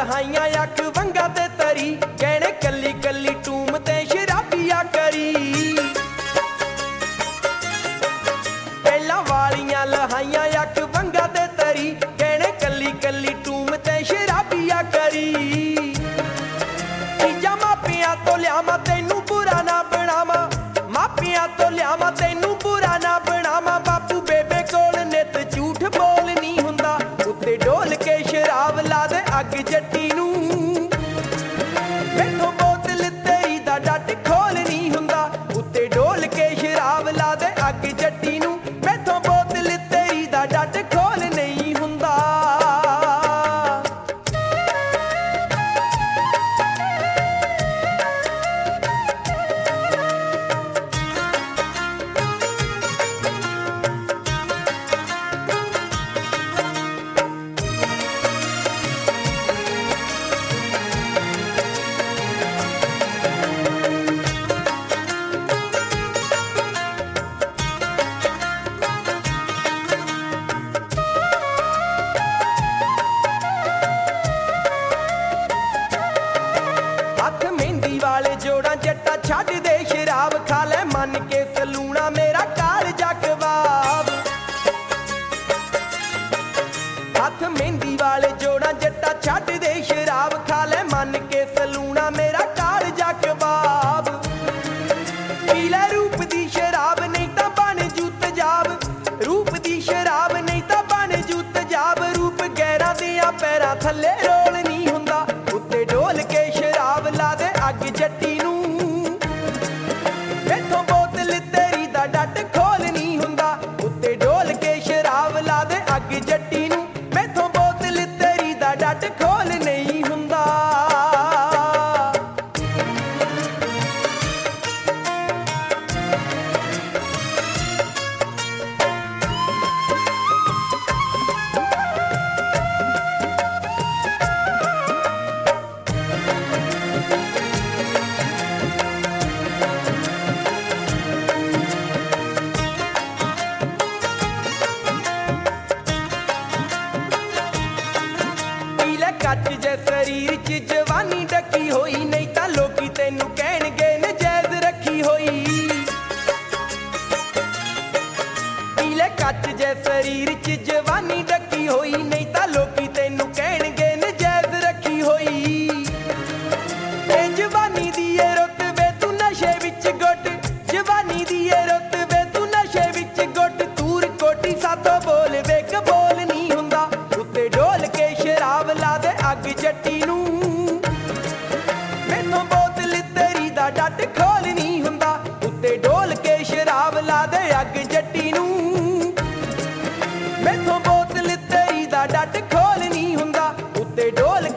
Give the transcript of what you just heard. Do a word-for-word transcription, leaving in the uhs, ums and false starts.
ਲਹਾਈਆਂ ਅੱਖ ਵੰਗਾ ਤੇ ਤਰੀ ਗਹਿਣੇ ਕੱਲੀ ਕੱਲੀ ਟੂਮ ਤੇ ਸ਼ਰਾਬੀਆ ਕਰੀ ਪਹਿਲਾਂ ਵਾਲੀਆਂ ਲਹਾਈਆਂ ਅੱਖ ਵੰਗਾ ਤੇ ਤਰੀ ਗਹਿਣੇ ਕੱਲੀ ਕੱਲੀ ਟੂਮ ਤੇ ਸ਼ਰਾਬੀਆ ਕਰੀ ਤੀਜਾ ਮਾਪਿਆਂ ਤੋਂ ਲਿਆਵਾਂ ਤੈਨੂੰ ਬੁਰਾ ਨਾ ਬਣਾਵਾਂ ਮਾਪਿਆਂ ਤੋਂ ਲਿਆਵਾਂ ਤੈਨੂੰ ਬੁਰਾ ਨਾ ਬਣਾਵਾਂ ਬਾਪੂ ਬੇਬੇ ਕੋਲ ਨਿੱਤ ਝੂਠ ਬੋਲ ਨਹੀਂ ਹੁੰਦਾ ਉੱਤੇ ਡੋਲ ਕੇ ਸ਼ਰਾਬ ਲਾ ਦੇ ਅੱਗ ਜੱਟੀ ਨੂੰ ਮੈਥੋਂ ਬੋਤਲ ਤੇਰੀ ਦਾ ਡੱਟ ਖੋਲ ਨਹੀਂ ਹੁੰਦਾ ਉੱਤੇ ਡੋਲ ਕੇ ਸ਼ਰਾਬ ਲਾ ਦੇ ਅੱਗ ਜੱਟੀ ਨੂੰ ਮੈਥੋਂ ਬੋਤਲ ਤੇਰੀ ਦਾ ਡੱਟ ਖੋਲ ਨਹੀਂ ਹੁੰਦਾ ਹੱਥ ਮਹਿੰਦੀ ਵਾਲੇ ਜੋੜਾਂ ਜੱਟਾ ਛੱਡ ਦੇ ਸ਼ਰਾਬ ਖਾ ਲੈ ਮੰਨ ਕੇ ਸਲੂਣਾ ਮੇਰਾ ਕਾਲਜਾ ਕਬਾਬ ਹੱਥ ਮਹਿੰਦੀ ਵਾਲੇ ਜੋੜਾਂ ਜੱਟਾ ਛੱਡ ਦੇ ਸ਼ਰਾਬ ਖਾ ਲੈ ਮੰਨ ਕੇ ਸਲੂਣਾ ਮੇਰਾ ਕਾਲਜਾ ਕਬਾਬ ਪੀ ਲੈ ਰੂਪ ਦੀ ਸ਼ਰਾਬ ਨਹੀਂ ਤਾਂ ਬਣ ਜੂ ਤੇਜ਼ਾਬ ਰੂਪ ਦੀ ਸ਼ਰਾਬ ਨਹੀਂ ਤਾਂ ਬਣ ਜੂ ਤੇਜ਼ਾਬ ਰੂਪ ਗੈਰਾਂ ਦੀਆਂ ਪੈਰਾਂ ਥੱਲੇ ਰੋਲ ਨਹੀਂ ਹੁੰਦਾ ਉੱਤੇ ਡੋਲ ਕੇ ਸ਼ਰਾਬ ਲਾ ਦੇ ਅੱਗ ਜੱਟੀ ਨੂੰ ਮੈਥੋਂ ਬੋਤਲ ਤੇਰੀ ਦਾ ਡੱਟ ਖੋਲ ਨਹੀਂ ਹੁੰਦਾ ਉੱਤੇ ਡੋਲ ਕੇ ਸ਼ਰਾਬ ਲਾ ਦੇ ਅੱਗ ਜੱਟੀ ਨੂੰ ਮੈਥੋਂ ਬੋਤਲ ਤੇਰੀ ਦਾ ਡੱਟ ਖੋਲ ਨਹੀਂ ਹੁੰਦਾ ਕੱਚ ਜੇ ਸਰੀਰ ਚ ਜਵਾਨੀ ਡੱਕੀ ਹੋਈ ਨਹੀਂ ਤਾਂ ਲੋਕੀ ਤੈਨੂੰ ਕਹਿਣਗੇ ਨਜਾਇਜ਼ ਰੱਖੀ ਹੋਈ ਪੀਲੇ ਕੱਚ ਜੇ ਸਰੀਰ ਚ ਜਵਾਨੀ ਡੱਕੀ ਹੋਈ ਨਹੀਂ ਤਾਂ ਲੋਕੀ ਤੈਨੂੰ ਕਹਿਣਗੇ ਨਜਾਇਜ਼ ਰੱਖੀ ਹੋਈ ਇਹ ਜਵਾਨੀ ਦੀ ਏ ਰੁੱਤ ਵੇ ਤੂੰ ਨਸ਼ੇ ਵਿੱਚ ਗੁੱਟ ਜਵਾਨੀ ਦੀ ਏ ਰੁੱਤ ਵੇ ਤੂੰ ਨਸ਼ੇ ਵਿੱਚ ਗੁੱਟ ਤੂਰ ਕੋਟੀ ਸਾਥੋਂ ਬੋਲ ਵੇ ਕਬੋਲ ਨਹੀਂ ਹੁੰਦਾ ਉੱਤੇ ਡੋਲ ਕੇ ਸ਼ਰਾਬ ਲਾ ਦੇ ਅੱਗ ਜੱਟੀ ਨੂੰ ਮੈਥੋਂ ਬੋਤਲ ਤੇਰੀ ਦਾ ਡੱਟ ਖੋਲ ਨਹੀਂ ਹੁੰਦਾ ਉੱਤੇ ਡੋਲ ਕੇ ਸ਼ਰਾਬ ਲਾ ਦੇ ਅੱਗ ਜੱਟੀ ਨੂੰ ਮੈਥੋਂ ਬੋਤਲ ਤੇਰੀ ਦਾ ਡੱਟ ਖੋਲ ਨਹੀਂ ਹੁੰਦਾ ਉੱਤੇ ਡੋਲ